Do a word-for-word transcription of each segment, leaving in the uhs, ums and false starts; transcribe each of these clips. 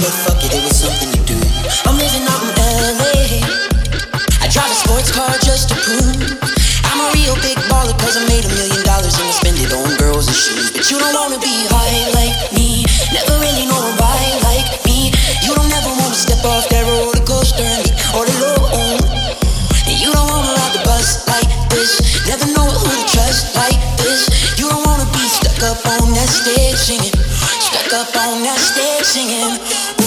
but fuck it, it was something to do. I'm living out in L A. I drive a sports car just to prove I'm a real big baller, cause I made a million dollars and I spend it on girls and shoes. But you don't wanna be high like me, never really know why like me. You don't ever wanna step off that roller coaster and be all alone. And you don't wanna ride the bus like this, never know who to trust like this. You don't wanna be stuck up on that stage singing, stuck up on that stage singing.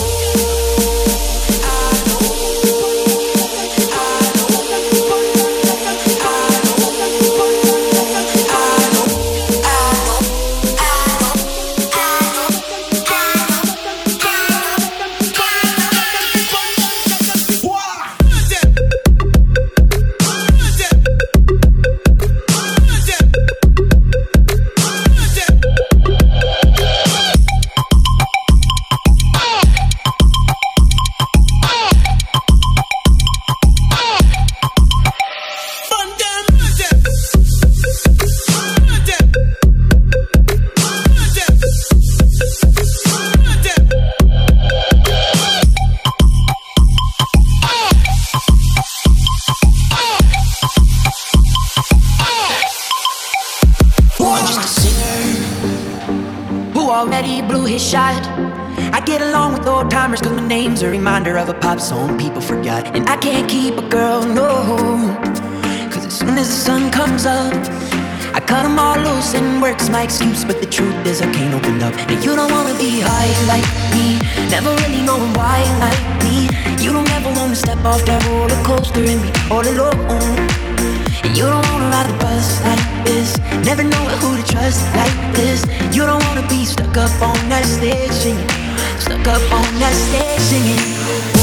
Already blew his shot. I get along with old timers cause my name's a reminder of a pop song people forgot. And I can't keep a girl, no, cause as soon as the sun comes up I cut them all loose and work's my excuse. But the truth is I can't open up. And you don't wanna be high like me, never really knowing why like me. You don't ever wanna step off that roller coaster and be all alone. And you don't wanna ride the bus like this, never know who to trust like this. You don't wanna be stuck up on that stage singing, stuck up on that stage singing.